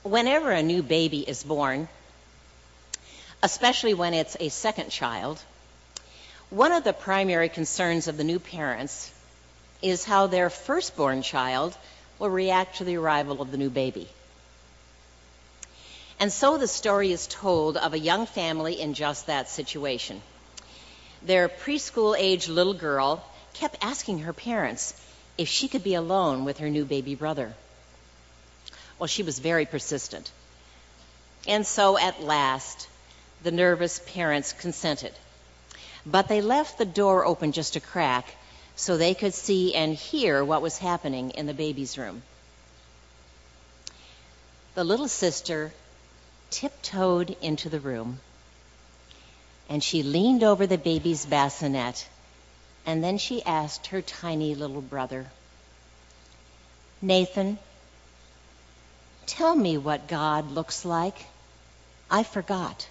Whenever a new baby is born, especially when it's a second child, one of the primary concerns of the new parents is how their firstborn child will react to the arrival of the new baby. And so the story is told of a young family in just that situation. Their preschool-age little girl kept asking her parents if she could be alone with her new baby brother. Well, she was very persistent. And so at last, the nervous parents consented. But they left the door open just a crack so they could see and hear what was happening in the baby's room. The little sister tiptoed into the room, and she leaned over the baby's bassinet, and then she asked her tiny little brother, "Nathan, tell me what God looks like. I forgot."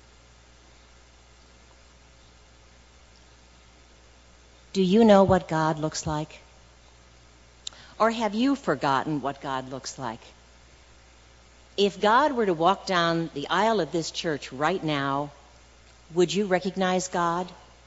Do you know what God looks like? Or have you forgotten what God looks like? If God were to walk down the aisle of this church right now, would you recognize God?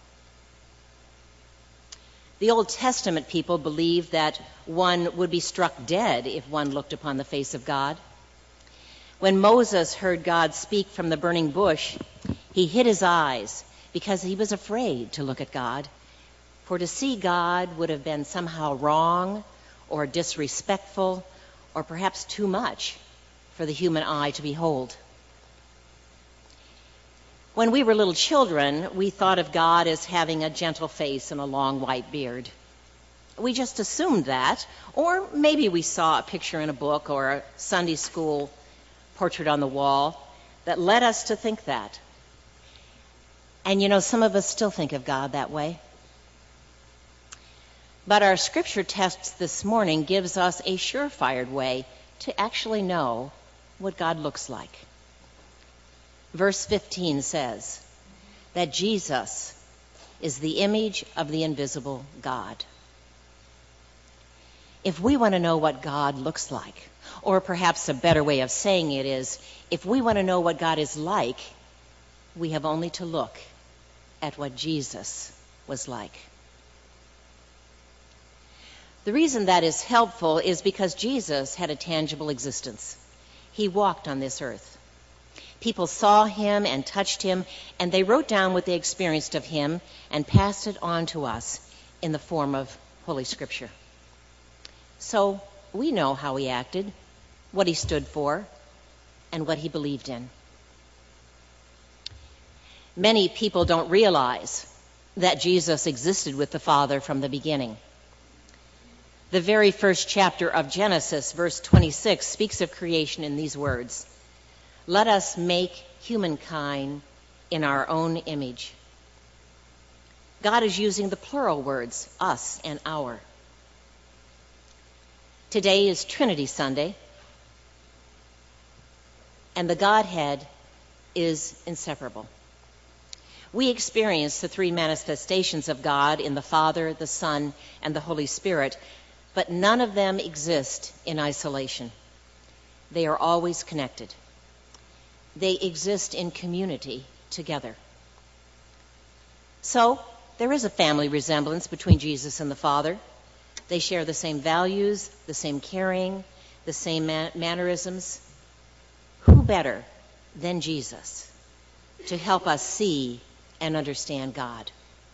The Old Testament people believed that one would be struck dead if one looked upon the face of God. When Moses heard God speak from the burning bush, he hid his eyes because he was afraid to look at God. For to see God would have been somehow wrong or disrespectful or perhaps too much for the human eye to behold. When we were little children, we thought of God as having a gentle face and a long white beard. We just assumed that, or maybe we saw a picture in a book or a Sunday school portrait on the wall that led us to think that. And you know, some of us still think of God that way. But our scripture text this morning gives us a surefire way to actually know what God looks like. Verse 15 says that Jesus is the image of the invisible God. If we want to know what God looks like, or perhaps a better way of saying it is, if we want to know what God is like, we have only to look at what Jesus was like. The reason that is helpful is because Jesus had a tangible existence. He walked on this earth. People saw him and touched him, and they wrote down what they experienced of him and passed it on to us in the form of Holy Scripture. So we know how he acted, what he stood for, and what he believed in. Many people don't realize that Jesus existed with the Father from the beginning. The very first chapter of Genesis, verse 26, speaks of creation in these words: "Let us make humankind in our own image." God is using the plural words, us and our. Today is Trinity Sunday, and the Godhead is inseparable. We experience the three manifestations of God in the Father, the Son, and the Holy Spirit, but none of them exist in isolation. They are always connected. They exist in community together. So, there is a family resemblance between Jesus and the Father. They share the same values, the same caring, the same mannerisms. Who better than Jesus to help us see and understand God?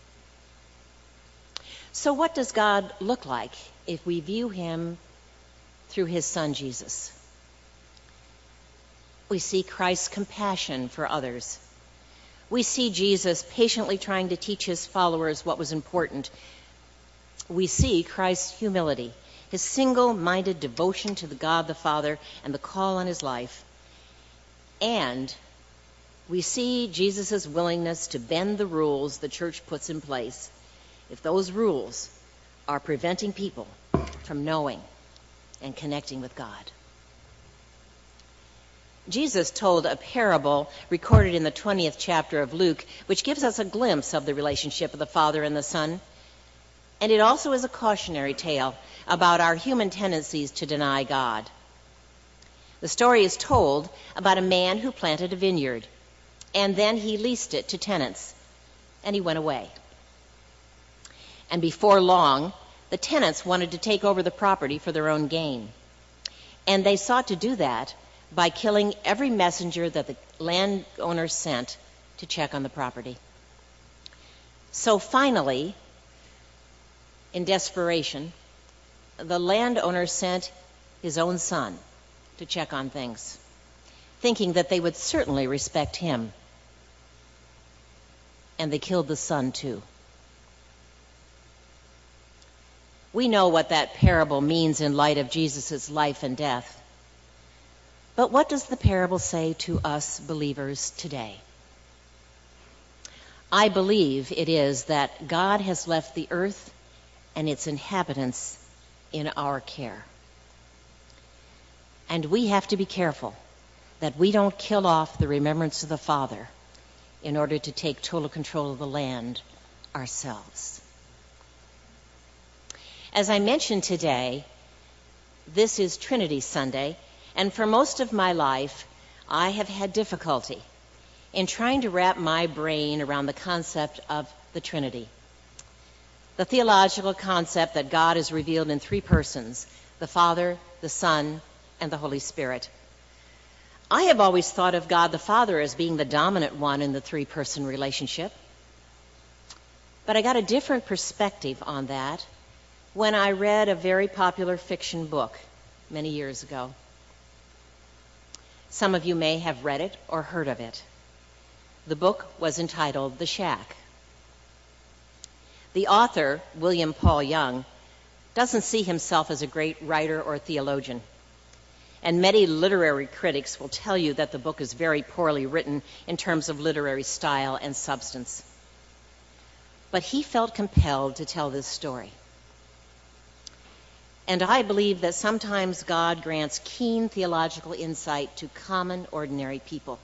So what does God look like if we view him through his Son, Jesus? We see Christ's compassion for others. We see Jesus patiently trying to teach his followers what was important. We see Christ's humility, his single-minded devotion to the God the Father and the call on his life. And we see Jesus' willingness to bend the rules the church puts in place if those rules are preventing people from knowing and connecting with God. Jesus told a parable recorded in the 20th chapter of Luke, which gives us a glimpse of the relationship of the Father and the Son. And it also is a cautionary tale about our human tendencies to deny God. The story is told about a man who planted a vineyard, and then he leased it to tenants, and he went away. And before long, the tenants wanted to take over the property for their own gain. And they sought to do that by killing every messenger that the landowner sent to check on the property. So finally, in desperation, the landowner sent his own son to check on things, thinking that they would certainly respect him. And they killed the son too. We know what that parable means in light of Jesus' life and death. But what does the parable say to us believers today? I believe it is that God has left the earth and its inhabitants in our care. And we have to be careful that we don't kill off the remembrance of the Father in order to take total control of the land ourselves. As I mentioned today, this is Trinity Sunday, and for most of my life, I have had difficulty in trying to wrap my brain around the concept of the Trinity. The theological concept that God is revealed in three persons, the Father, the Son, and the Holy Spirit. I have always thought of God the Father as being the dominant one in the three-person relationship. But I got a different perspective on that when I read a very popular fiction book many years ago. Some of you may have read it or heard of it. The book was entitled The Shack. The author, William Paul Young, doesn't see himself as a great writer or theologian. And many literary critics will tell you that the book is very poorly written in terms of literary style and substance. But he felt compelled to tell this story. And I believe that sometimes God grants keen theological insight to common, ordinary people.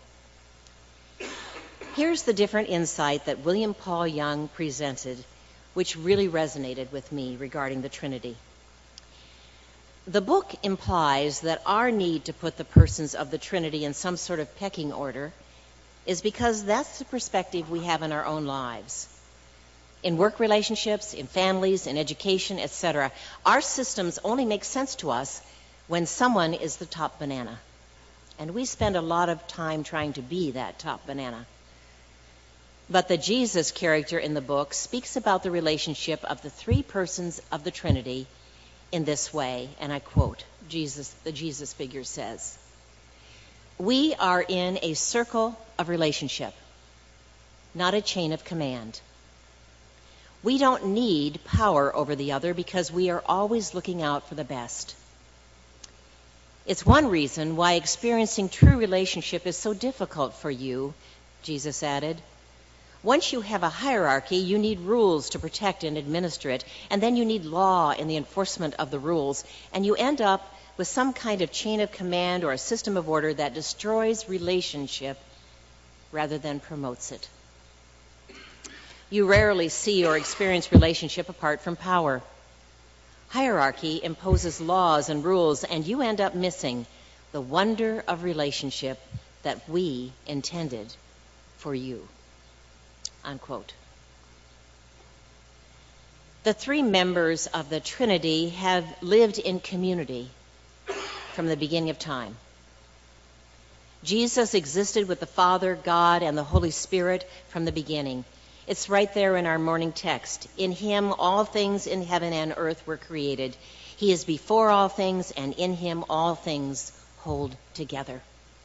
Here's the different insight that William Paul Young presented, which really resonated with me regarding the Trinity. The book implies that our need to put the persons of the Trinity in some sort of pecking order is because that's the perspective we have in our own lives. In work relationships, in families, in education, etc., our systems only make sense to us when someone is the top banana. And we spend a lot of time trying to be that top banana. But the Jesus character in the book speaks about the relationship of the three persons of the Trinity in this way, and I quote, the Jesus figure says, "We are in a circle of relationship, not a chain of command. We don't need power over the other because we are always looking out for the best. It's one reason why experiencing true relationship is so difficult for you," Jesus added. "Once you have a hierarchy, you need rules to protect and administer it, and then you need law in the enforcement of the rules, and you end up with some kind of chain of command or a system of order that destroys relationship rather than promotes it. You rarely see or experience relationship apart from power. Hierarchy imposes laws and rules, and you end up missing the wonder of relationship that we intended for you." Unquote. The three members of the Trinity have lived in community from the beginning of time. Jesus existed with the Father, God, and the Holy Spirit from the beginning. It's right there in our morning text. In him, all things in heaven and earth were created. He is before all things, and in him all things hold together.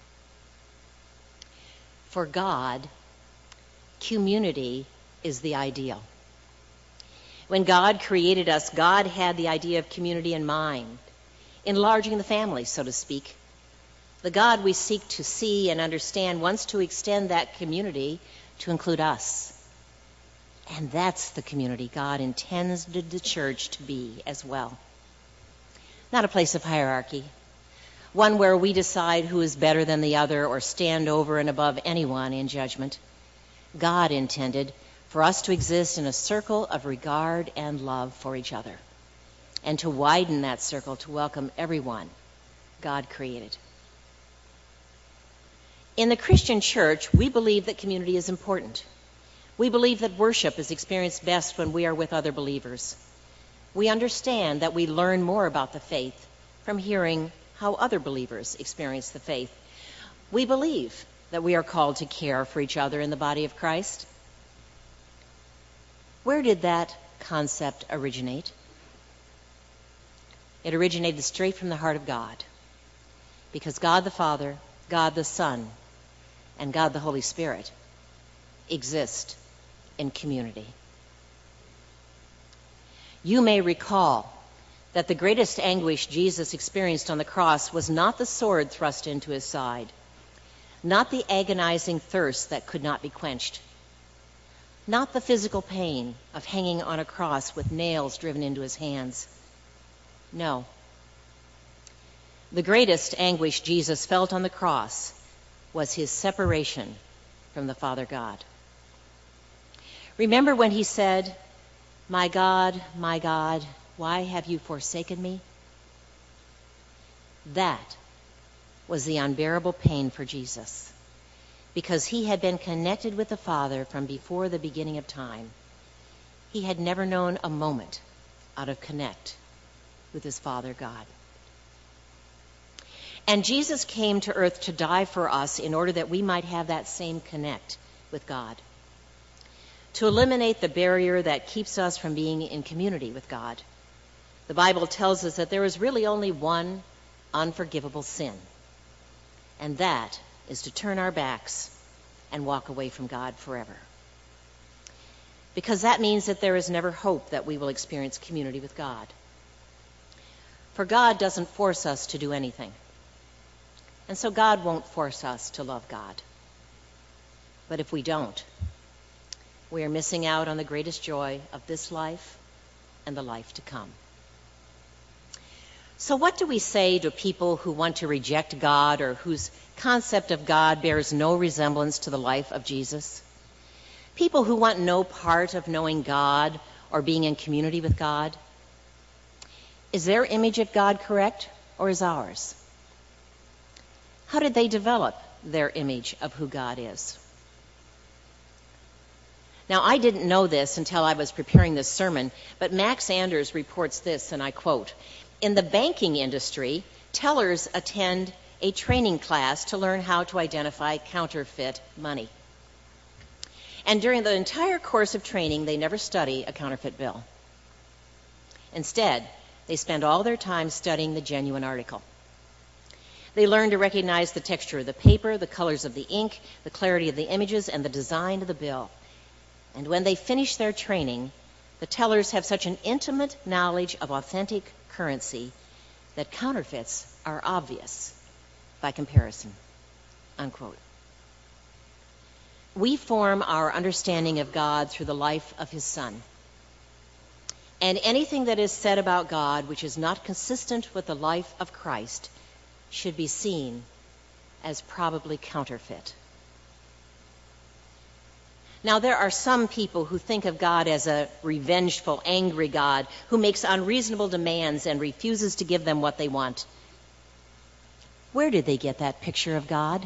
For God, community is the ideal. When God created us, God had the idea of community in mind, enlarging the family, so to speak. The God we seek to see and understand wants to extend that community to include us. And that's the community God intends the church to be as well. Not a place of hierarchy, one where we decide who is better than the other or stand over and above anyone in judgment. God intended for us to exist in a circle of regard and love for each other, and to widen that circle to welcome everyone God created. In the Christian church, we believe that community is important. We believe that worship is experienced best when we are with other believers. We understand that we learn more about the faith from hearing how other believers experience the faith. We believe that we are called to care for each other in the body of Christ. Where did that concept originate? It originated straight from the heart of God, because God the Father, God the Son, and God the Holy Spirit exist in community. You may recall that the greatest anguish Jesus experienced on the cross was not the sword thrust into his side, not the agonizing thirst that could not be quenched, not the physical pain of hanging on a cross with nails driven into his hands. No. The greatest anguish Jesus felt on the cross was his separation from the Father God. Remember when he said, my God, why have you forsaken me?" That was the unbearable pain for Jesus, because he had been connected with the Father from before the beginning of time. He had never known a moment out of connect with his Father God. And Jesus came to earth to die for us in order that we might have that same connect with God, to eliminate the barrier that keeps us from being in community with God. The Bible tells us that there is really only one unforgivable sin, and that is to turn our backs and walk away from God forever. Because that means that there is never hope that we will experience community with God. For God doesn't force us to do anything. And so God won't force us to love God. But if we don't, we are missing out on the greatest joy of this life and the life to come. So what do we say to people who want to reject God or whose concept of God bears no resemblance to the life of Jesus? People who want no part of knowing God or being in community with God? Is their image of God correct, or is ours? How did they develop their image of who God is? Now, I didn't know this until I was preparing this sermon, but Max Anders reports this, and I quote, "In the banking industry, tellers attend a training class to learn how to identify counterfeit money. And during the entire course of training, they never study a counterfeit bill. Instead, they spend all their time studying the genuine article. They learn to recognize the texture of the paper, the colors of the ink, the clarity of the images, and the design of the bill. And when they finish their training, the tellers have such an intimate knowledge of authentic currency that counterfeits are obvious by comparison." Unquote. We form our understanding of God through the life of his Son. And anything that is said about God which is not consistent with the life of Christ should be seen as probably counterfeit. Now, there are some people who think of God as a revengeful, angry God who makes unreasonable demands and refuses to give them what they want. Where did they get that picture of God?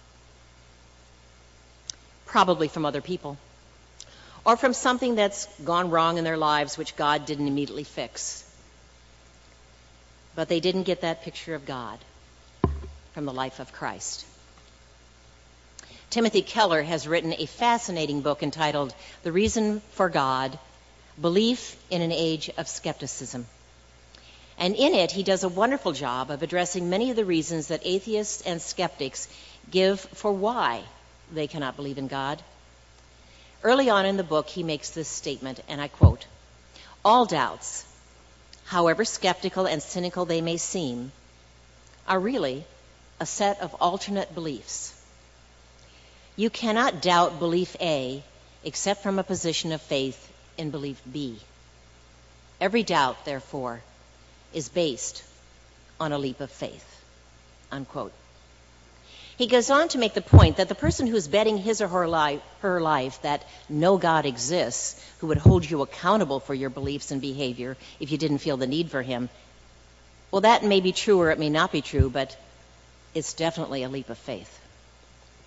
Probably from other people, or from something that's gone wrong in their lives which God didn't immediately fix. But they didn't get that picture of God from the life of Christ. Timothy Keller has written a fascinating book entitled The Reason for God, Belief in an Age of Skepticism. And in it, he does a wonderful job of addressing many of the reasons that atheists and skeptics give for why they cannot believe in God. Early on in the book, he makes this statement, and I quote, "All doubts, however skeptical and cynical they may seem, are really a set of alternate beliefs. You cannot doubt belief A except from a position of faith in belief B. Every doubt, therefore, is based on a leap of faith." Unquote. He goes on to make the point that the person who's betting his or her life that no God exists, who would hold you accountable for your beliefs and behavior if you didn't feel the need for him, well, that may be true or it may not be true, but it's definitely a leap of faith.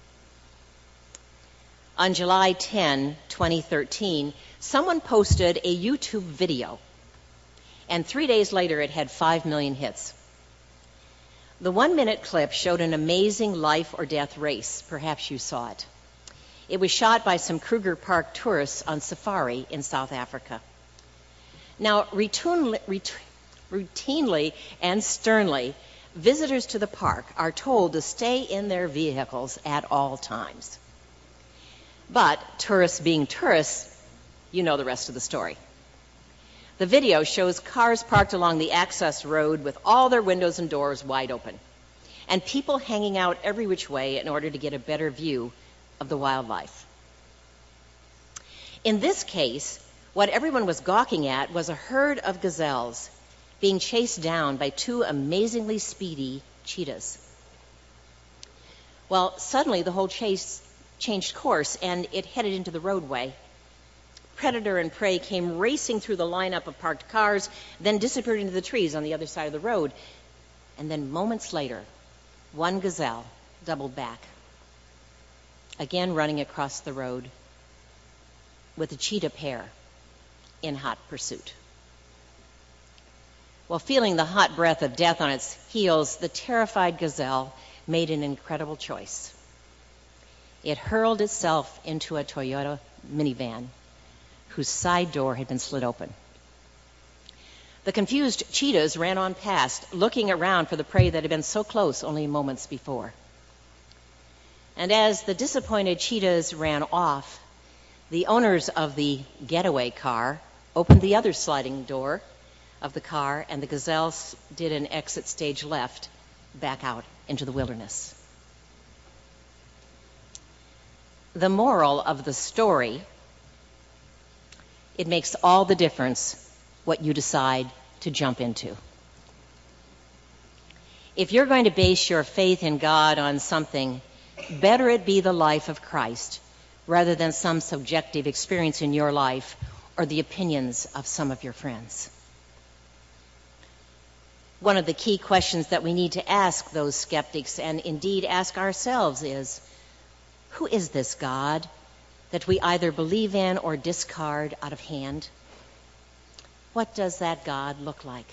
On July 10, 2013, someone posted a YouTube video, and 3 days later it had 5 million hits. The 1-minute clip showed an amazing life or death race. Perhaps you saw it. It was shot by some Kruger Park tourists on safari in South Africa. Now, routinely and sternly, visitors to the park are told to stay in their vehicles at all times. But tourists being tourists, you know the rest of the story. The video shows cars parked along the access road with all their windows and doors wide open, and people hanging out every which way in order to get a better view of the wildlife. In this case, what everyone was gawking at was a herd of gazelles being chased down by 2 amazingly speedy cheetahs. Well, suddenly the whole chase changed course and it headed into the roadway. Predator and prey came racing through the lineup of parked cars, then disappeared into the trees on the other side of the road. And then moments later, one gazelle doubled back, again running across the road with a cheetah pair in hot pursuit. While feeling the hot breath of death on its heels, the terrified gazelle made an incredible choice. It hurled itself into a Toyota minivan whose side door had been slit open. The confused cheetahs ran on past, looking around for the prey that had been so close only moments before. And as the disappointed cheetahs ran off, the owners of the getaway car opened the other sliding door of the car, and the gazelles did an exit stage left back out into the wilderness. The moral of the story: it makes all the difference what you decide to jump into. If you're going to base your faith in God on something, better it be the life of Christ rather than some subjective experience in your life or the opinions of some of your friends. One of the key questions that we need to ask those skeptics, and indeed ask ourselves, is, who is this God that we either believe in or discard out of hand? What does that God look like?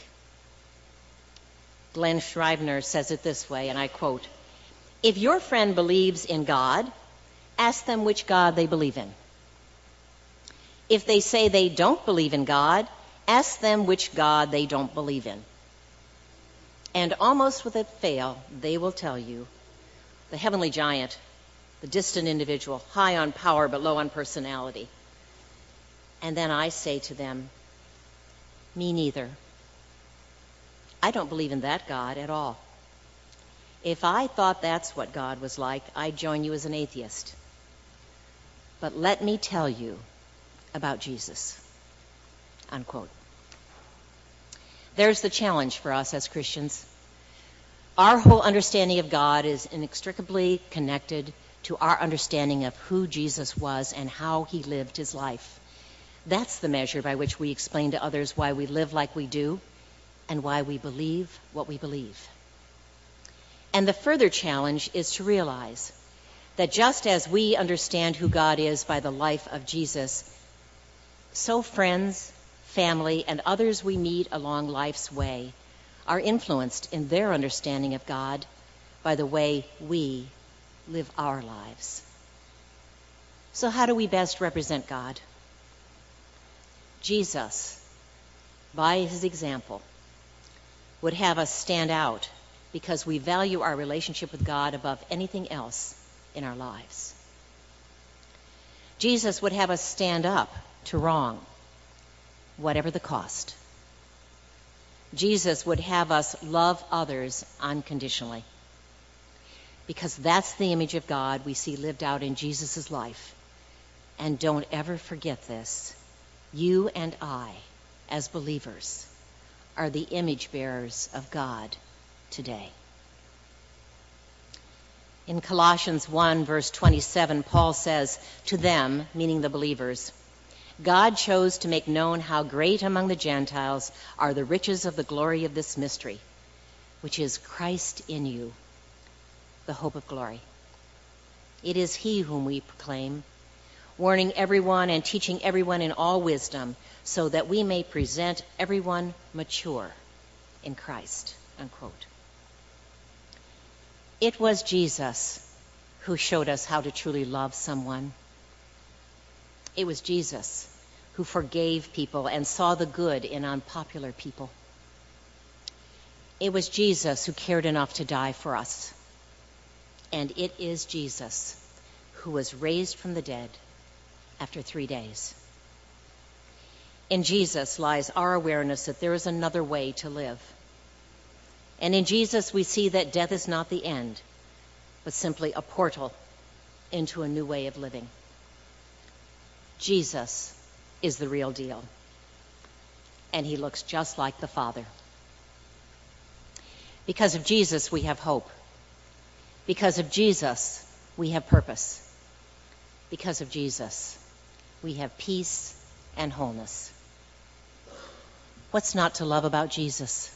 Glenn Scrivener says it this way, and I quote, "If your friend believes in God, ask them which God they believe in. If they say they don't believe in God, ask them which God they don't believe in. And almost without fail, they will tell you, the heavenly giant, the distant individual, high on power but low on personality." And then I say to them, me neither. I don't believe in that God at all. If I thought that's what God was like, I'd join you as an atheist. But let me tell you about Jesus. Unquote. There's the challenge for us as Christians. Our whole understanding of God is inextricably connected to our understanding of who Jesus was and how he lived his life. That's the measure by which we explain to others why we live like we do and why we believe what we believe. And the further challenge is to realize that just as we understand who God is by the life of Jesus, so friends, family, and others we meet along life's way are influenced in their understanding of God by the way we live our lives. So how do we best represent God? Jesus, by his example, would have us stand out because we value our relationship with God above anything else in our lives. Jesus would have us stand up to wrong, whatever the cost. Jesus would have us love others unconditionally, because that's the image of God we see lived out in Jesus' life. And don't ever forget this. You and I, as believers, are the image bearers of God today. In Colossians 1, verse 27, Paul says, "To them," meaning the believers, "God chose to make known how great among the Gentiles are the riches of the glory of this mystery, which is Christ in you, the hope of glory." It is he whom we proclaim, warning everyone and teaching everyone in all wisdom, so that we may present everyone mature in Christ." Unquote. It was Jesus who showed us how to truly love someone. It was Jesus who forgave people and saw the good in unpopular people. It was Jesus who cared enough to die for us. And it is Jesus who was raised from the dead after 3 days. In Jesus lies our awareness that there is another way to live. And in Jesus we see that death is not the end, but simply a portal into a new way of living. Jesus is the real deal, and he looks just like the Father. Because of Jesus, we have hope. Because of Jesus, we have purpose. Because of Jesus, we have peace and wholeness. What's not to love about Jesus?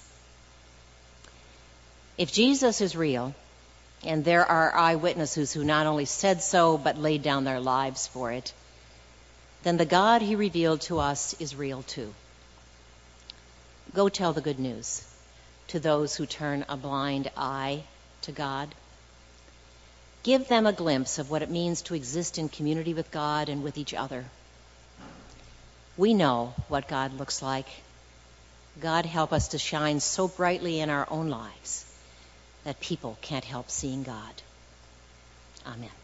If Jesus is real, and there are eyewitnesses who not only said so, but laid down their lives for it, then the God he revealed to us is real too. Go tell the good news to those who turn a blind eye to God. Give them a glimpse of what it means to exist in community with God and with each other. We know what God looks like. God, help us to shine so brightly in our own lives that people can't help seeing God. Amen.